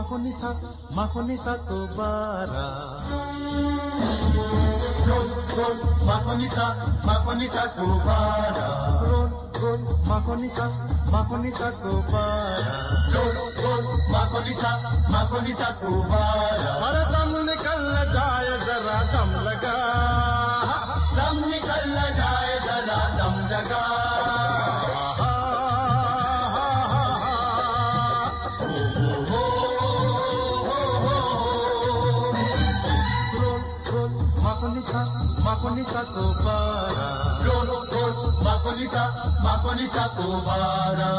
makonisa tobara. Roll, roll, makonisa tobara. Roll, roll, makonisa tobara. Roll, roll, makonisa tobara. अरे दम निकल न जाए जरा दम लगा, दम निकल न जाए जरा दम लगा. Makonisa tobara. Roll, roll, makonisa tobara.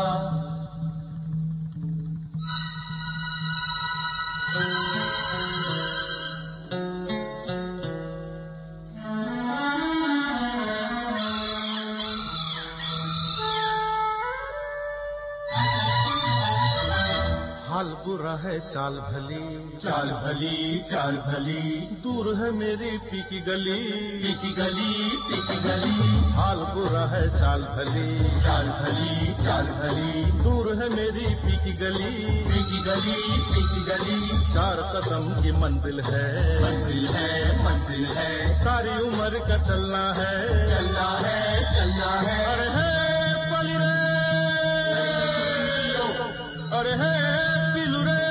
हाल बुरा है चाल भली, चाल भली, चाल भली. दूर है मेरी पीकी गली, पीकी गली, पीकी गली. हाल बुरा है चाल भली, चाल भली, चाल भली. दूर है मेरी पीकी गली, पीकी गली, पीकी गली. 4 कदम की मंजिल है, मंजिल है, मंजिल है. सारी उम्र का चलना है, चलना है, चलना है. अरे है पली रे, अरे है पिलू रे.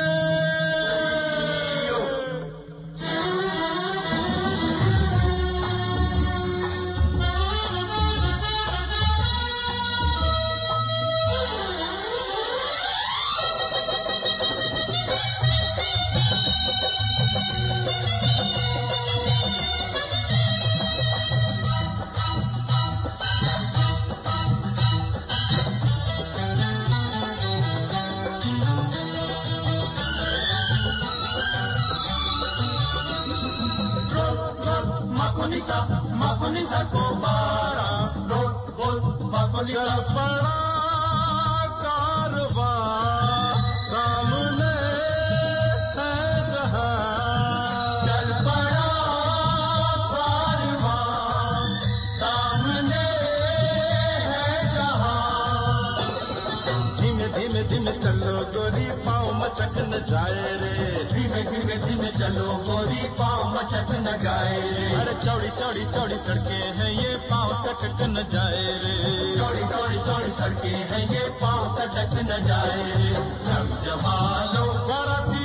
Makonisa tobara. Roll, roll, makonisa. चल पड़ा कारवा सामने है जहां, चल पड़ा कारवा सामने है जहां. धीमे धीमे धीमे चलो गोरी पाँव मचक न जाए रे, धीमे धीमे धीमे चलो गोरी पाँव मचक न जाए रे. अरे चौड़ी चौड़ी चौड़ी सड़कें हैं ये पाँव सटक न जाए रे. चौड़ी चौड़ी चौड़ी सड़कें हैं ये पाँव सटक न जाए रे. जम जमा लो बाराती